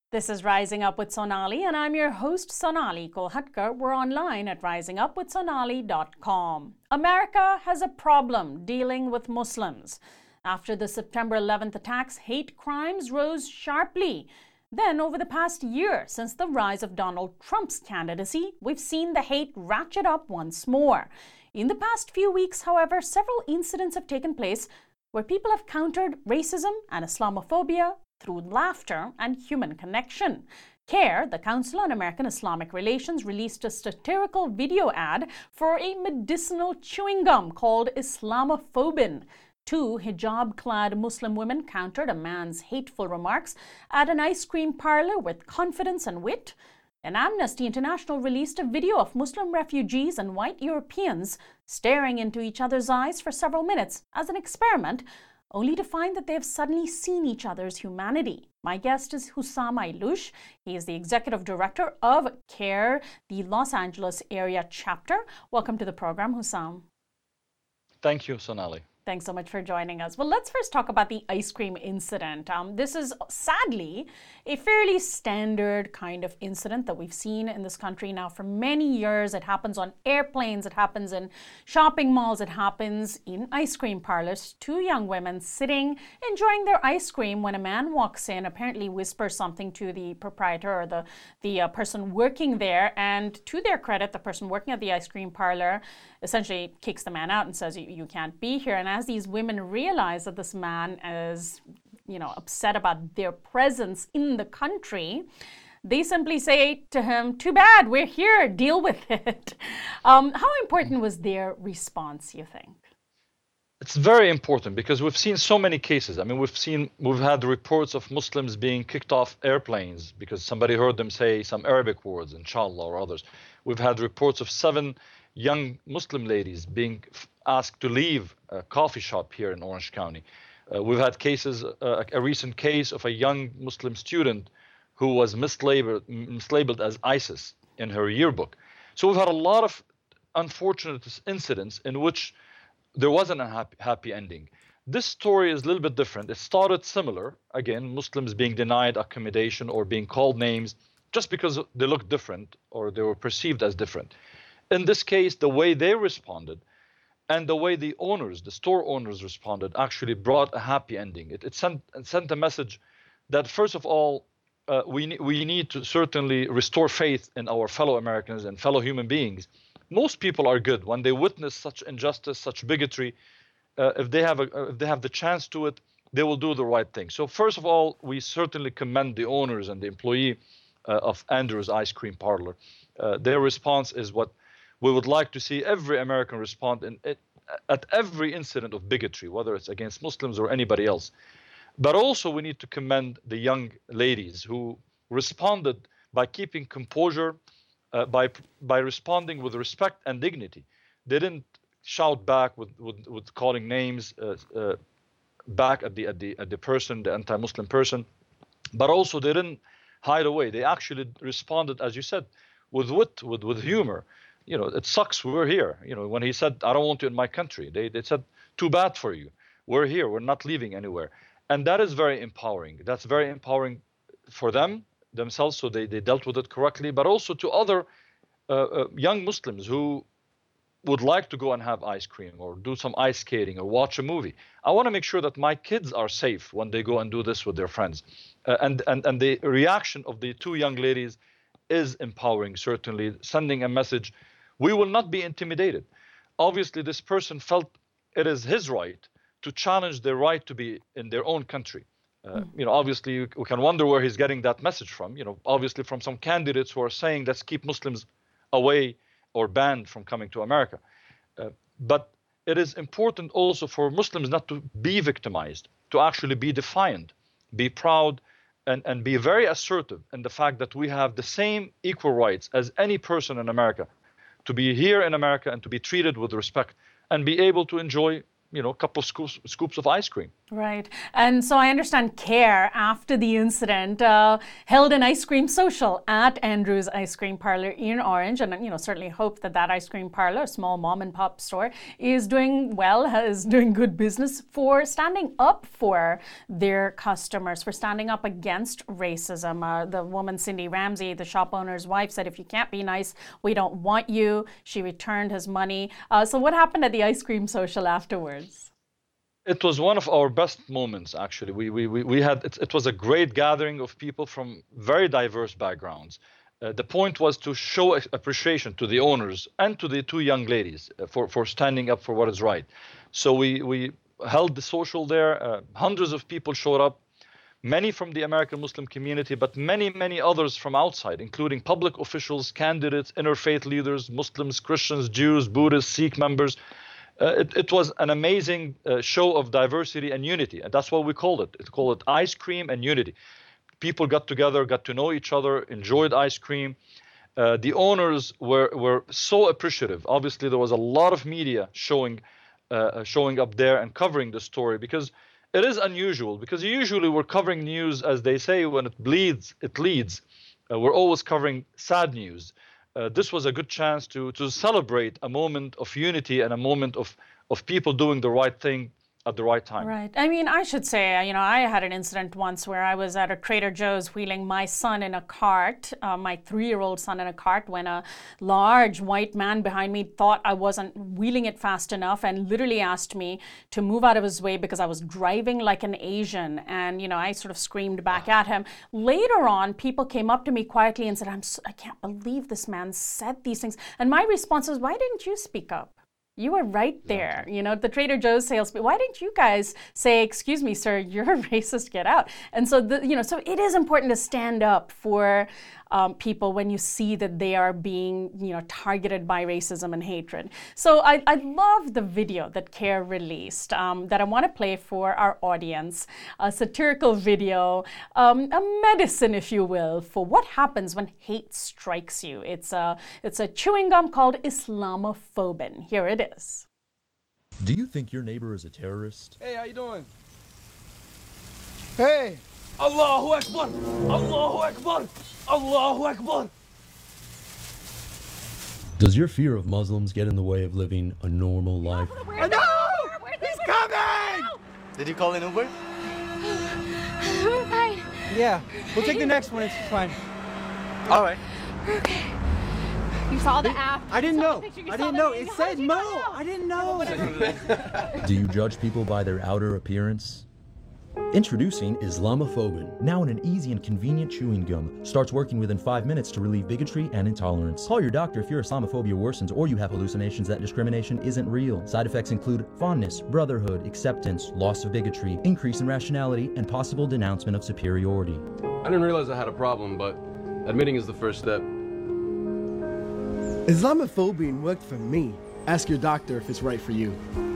This is Rising Up with Sonali, and I'm your host, Sonali Kolhatkar. We're online at risingupwithsonali.com. America has a problem dealing with Muslims. After the September 11th attacks, hate crimes rose sharply. Then, over the past year, since the rise of Donald Trump's candidacy, we've seen the hate ratchet up once more. In the past few weeks, however, several incidents have taken place where people have countered racism and Islamophobia through laughter and human connection. CARE, the Council on American Islamic Relations, released a satirical video ad for a medicinal chewing gum called Islamophobin. Two hijab-clad Muslim women countered a man's hateful remarks at an ice cream parlor with confidence and wit. And Amnesty International released a video of Muslim refugees and white Europeans staring into each other's eyes for several minutes as an experiment, only to find that they have suddenly seen each other's humanity. My guest is Hussam Ayloush. He is the executive director of CARE, the Los Angeles area chapter. Welcome to the program, Hussam. Thank you, Sonali. Thanks so much for joining us. Well, let's first talk about the ice cream incident. This is sadly a fairly standard kind of incident that we've seen in this country now for many years. It happens on airplanes, it happens in shopping malls, it happens in ice cream parlors. Two young women sitting, enjoying their ice cream when a man walks in, apparently whispers something to the proprietor or the person working there. And to their credit, the person working at the ice cream parlor essentially kicks the man out and says, you can't be here. And as these women realize that this man is, upset about their presence in the country, they simply say to him, too bad, we're here, deal with it. How important was their response, you think? It's very important because we've seen so many cases. I mean, we've had reports of Muslims being kicked off airplanes because somebody heard them say some Arabic words, inshallah or others. We've had reports of 7 young Muslim ladies being asked to leave a coffee shop here in Orange County. We've had cases, a recent case of a young Muslim student who was mislabeled as ISIS in her yearbook. So we've had a lot of unfortunate incidents in which there wasn't a happy ending. This story is a little bit different. It started similar, again, Muslims being denied accommodation or being called names just because they looked different or they were perceived as different. In this case, the way they responded and the way the store owners responded actually brought a happy ending. It sent a message that, first of all, we need to certainly restore faith in our fellow Americans and fellow human beings. Most people are good. When they witness such injustice, such bigotry, if they have the chance to it, they will do the right thing. So first of all, we certainly commend the owners and the employee of Andrew's Ice Cream Parlor. Their response is what we would like to see every American respond at every incident of bigotry, whether it's against Muslims or anybody else. But also we need to commend the young ladies who responded by keeping composure, by responding with respect and dignity. They didn't shout back with calling names back at the person, the anti-Muslim person, but also they didn't hide away. They actually responded, as you said, with wit, with humor. It sucks, we're here. When he said, I don't want you in my country, they said, too bad for you. We're here, we're not leaving anywhere. And that is very empowering. That's very empowering for themselves, so they dealt with it correctly, but also to other young Muslims who would like to go and have ice cream or do some ice skating or watch a movie. I want to make sure that my kids are safe when they go and do this with their friends. And the reaction of the 2 young ladies is empowering, certainly, sending a message. We will not be intimidated. Obviously, this person felt it is his right to challenge their right to be in their own country. Obviously, we can wonder where he's getting that message from. Obviously from some candidates who are saying, let's keep Muslims away or banned from coming to America. But it is important also for Muslims not to be victimized, to actually be defiant, be proud, and be very assertive in the fact that we have the same equal rights as any person in America to be here in America and to be treated with respect and be able to enjoy, a couple of scoops of ice cream. Right. And so I understand CARE, after the incident, held an ice cream social at Andrew's Ice Cream Parlor in Orange. And, certainly hope that that ice cream parlor, a small mom and pop store, is doing well, is doing good business for standing up for their customers, for standing up against racism. The woman, Cindy Ramsey, the shop owner's wife, said, if you can't be nice, we don't want you. She returned his money. So what happened at the ice cream social afterwards? It was one of our best moments, actually. We had it was a great gathering of people from very diverse backgrounds. The point was to show appreciation to the owners and to the two young ladies for standing up for what is right. So we held the social there. Hundreds of people showed up, many from the American Muslim community, but many others from outside, including public officials, candidates, interfaith leaders, Muslims, Christians, Jews, Buddhists, Sikh members. It was an amazing show of diversity and unity, and that's what we called it. It's called ice cream and unity. People got together, got to know each other, enjoyed ice cream. The owners were so appreciative. Obviously, there was a lot of media showing up there and covering the story, because it is unusual. Because usually we're covering news, as they say, when it bleeds, it leads. We're always covering sad news. This was a good chance to celebrate a moment of unity and a moment of people doing the right thing at the right time. Right. I mean, I should say, I had an incident once where I was at a Trader Joe's wheeling my son in a cart, my 3-year-old son in a cart, when a large white man behind me thought I wasn't wheeling it fast enough and literally asked me to move out of his way because I was driving like an Asian. And, I sort of screamed back at him. Later on, people came up to me quietly and said, I can't believe this man said these things. And my response was, why didn't you speak up? You were right there, the Trader Joe's salespeople. Why didn't you guys say, excuse me, sir, you're a racist, get out? And so, so it is important to stand up for people when you see that they are being, targeted by racism and hatred. So I love the video that CARE released that I want to play for our audience. A satirical video, a medicine, if you will, for what happens when hate strikes you. It's a chewing gum called Islamophobin. Here it is. Do you think your neighbor is a terrorist? Hey, how you doing? Hey! Allahu Akbar! Allahu Akbar! Allahu Akbar! Does your fear of Muslims get in the way of living a normal life? No! He's coming! Did you call an Uber? We're fine. Yeah, we'll take the next one. It's fine. All right. We're okay. You saw the app. I didn't know. I didn't know. It said Mo. I didn't know. Do you judge people by their outer appearance? Introducing Islamophobin, now in an easy and convenient chewing gum. Starts working within 5 minutes to relieve bigotry and intolerance. Call your doctor if your Islamophobia worsens or you have hallucinations that discrimination isn't real. Side effects include fondness, brotherhood, acceptance, loss of bigotry, increase in rationality, and possible denouncement of superiority. I didn't realize I had a problem, but admitting is the first step. Islamophobia worked for me. Ask your doctor if it's right for you.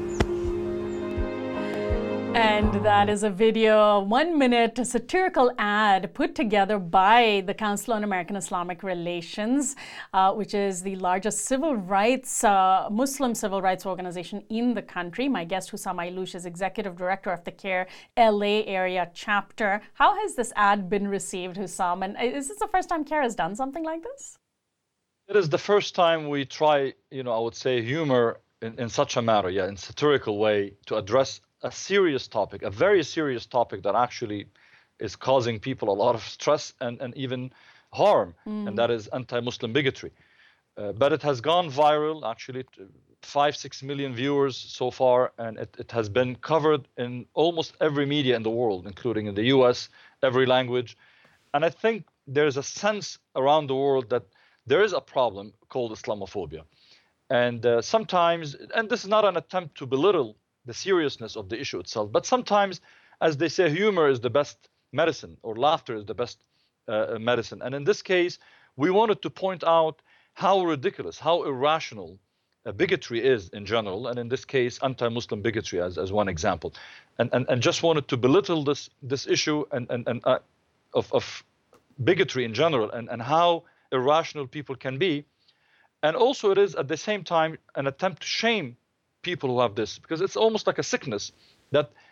And that is a video, a 1-minute satirical ad put together by the Council on American Islamic Relations, which is the largest civil rights, Muslim civil rights organization in the country. My guest, Hussam Ayloush, is executive director of the CARE LA area chapter. How has this ad been received, Hussam? And is this the first time CARE has done something like this? It is the first time we try, I would say, humor in such a matter, in satirical way, to address a serious topic, a very serious topic that actually is causing people a lot of stress and even harm, and that is anti-Muslim bigotry. But it has gone viral, actually, 5-6 million viewers so far, and it has been covered in almost every media in the world, including in the US, every language. And I think there's a sense around the world that there is a problem called Islamophobia. And sometimes, and this is not an attempt to belittle the seriousness of the issue itself, but sometimes, as they say, humor is the best medicine, or laughter is the best medicine. And in this case, we wanted to point out how ridiculous, how irrational bigotry is in general, and in this case, anti-Muslim bigotry as one example, and just wanted to belittle this issue of bigotry in general, and how irrational people can be. And also it is at the same time an attempt to shame people who have this, because it's almost like a sickness that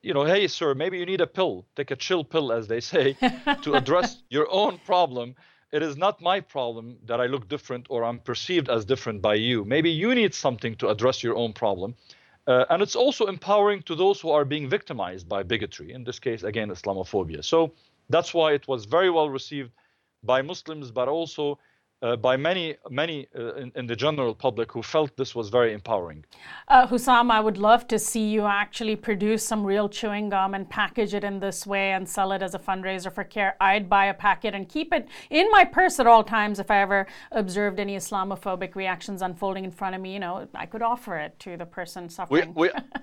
hey, sir, maybe you need a pill, take a chill pill, as they say, to address your own problem. It is not my problem that I look different or I'm perceived as different by you. Maybe you need something to address your own problem. And it's also empowering to those who are being victimized by bigotry, in this case, again, Islamophobia. So that's why it was very well received by Muslims, but also by many in the general public who felt this was very empowering. Hussam, I would love to see you actually produce some real chewing gum and package it in this way and sell it as a fundraiser for CARE. I'd buy a packet and keep it in my purse at all times. If I ever observed any Islamophobic reactions unfolding in front of me, I could offer it to the person suffering.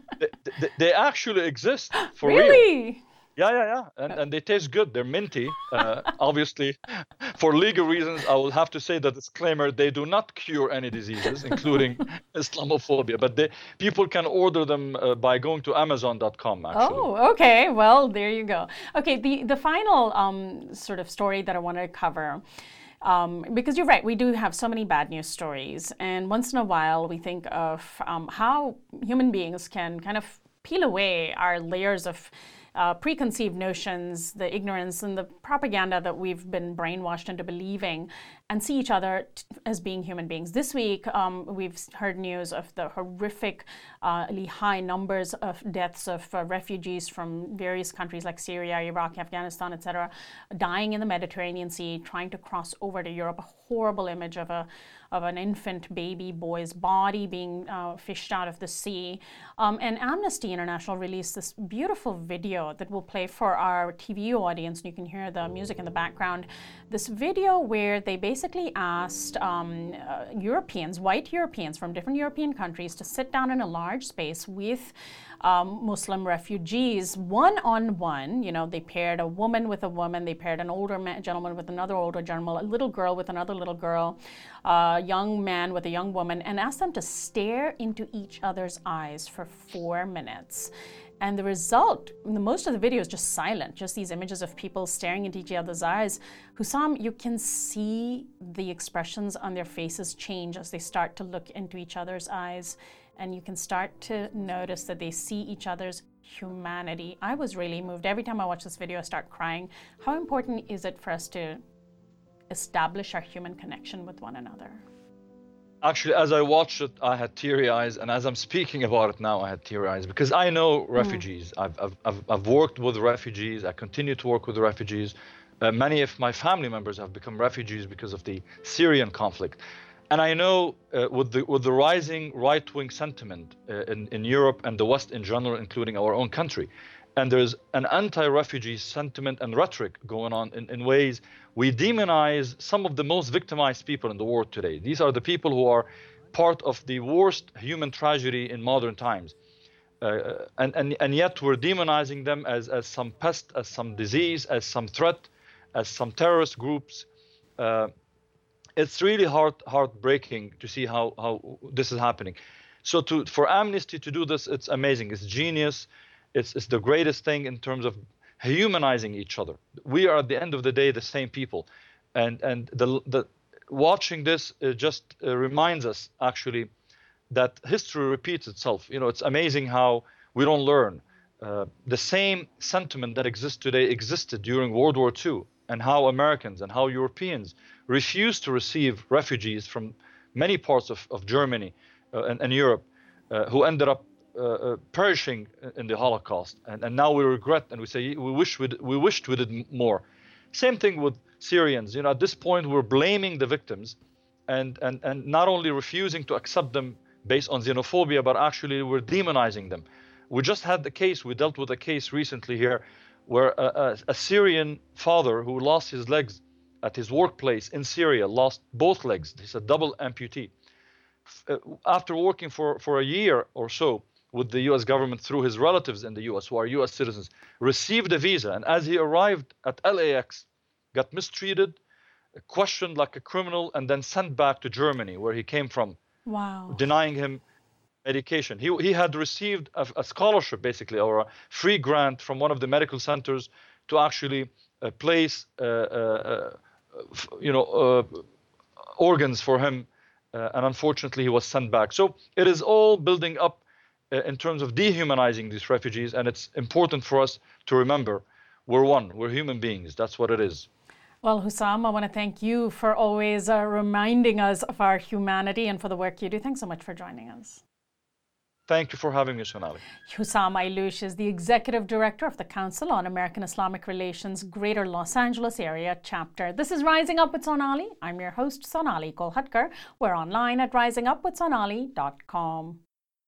They actually exist for real. Really? Yeah. And they taste good. They're minty. Obviously, for legal reasons, I will have to say the disclaimer, they do not cure any diseases, including Islamophobia. But people can order them by going to Amazon.com, actually. Oh, okay. Well, there you go. Okay, the final sort of story that I want to cover, because you're right, we do have so many bad news stories. And once in a while, we think of how human beings can kind of peel away our layers of preconceived notions, the ignorance and the propaganda that we've been brainwashed into believing, and see each other as being human beings. This week, we've heard news of the horrifically high numbers of deaths of refugees from various countries like Syria, Iraq, Afghanistan, etc., dying in the Mediterranean Sea, trying to cross over to Europe. A horrible image of an infant baby boy's body being fished out of the sea. And Amnesty International released this beautiful video that we'll play for our TV audience, and you can hear the music in the background. This video where they basically asked Europeans, white Europeans from different European countries, to sit down in a large space with Muslim refugees, one-on-one. They paired a woman with a woman, they paired an older gentleman with another older gentleman, a little girl with another little girl, a young man with a young woman, and asked them to stare into each other's eyes for 4 minutes. And the result, most of the video is just silent, just these images of people staring into each other's eyes. Hussam, you can see the expressions on their faces change as they start to look into each other's eyes. And you can start to notice that they see each other's humanity. I was really moved. Every time I watch this video, I start crying. How important is it for us to establish our human connection with one another? Actually, as I watched it, I had teary eyes, and as I'm speaking about it now, I had teary eyes, because I know refugees. I've worked with refugees. I continue to work with refugees. Many of my family members have become refugees because of the Syrian conflict. And I know with the rising right-wing sentiment in Europe and the West in general, including our own country, and there's an anti-refugee sentiment and rhetoric going on in ways we demonize some of the most victimized people in the world today. These are the people who are part of the worst human tragedy in modern times. And yet we're demonizing them as some pest, as some disease, as some threat, as some terrorist groups. It's really heartbreaking to see how this is happening. So for Amnesty to do this, it's amazing. It's genius. It's the greatest thing in terms of humanizing each other. We are at the end of the day the same people, and the watching this just reminds us actually that history repeats itself. It's amazing how we don't learn. The same sentiment that exists today existed during World War II, and how Americans and how Europeans refused to receive refugees from many parts of Germany and Europe, who ended up perishing in the Holocaust, and now we regret and we say we wished we did more. Same thing with Syrians. At this point we're blaming the victims, and not only refusing to accept them based on xenophobia, but actually we're demonizing them. We just had we dealt with a case recently here where a Syrian father who lost his legs at his workplace in Syria, lost both legs. He's a double amputee. After working for a year or so with the US government through his relatives in the US who are US citizens, received a visa, and as he arrived at LAX, got mistreated, questioned like a criminal, and then sent back to Germany where he came from. Wow. Denying him medication. He had received a scholarship, basically, or a free grant from one of the medical centers to actually place organs for him, and unfortunately he was sent back. So it is all building up in terms of dehumanizing these refugees. And it's important for us to remember we're one, we're human beings. That's what it is. Well, Hussam, I want to thank you for always reminding us of our humanity and for the work you do. Thanks so much for joining us. Thank you for having me, Sonali. Hussam Ayloush is the Executive Director of the Council on American Islamic Relations Greater Los Angeles Area Chapter. This is Rising Up with Sonali. I'm your host, Sonali Kolhatkar. We're online at risingupwithsonali.com.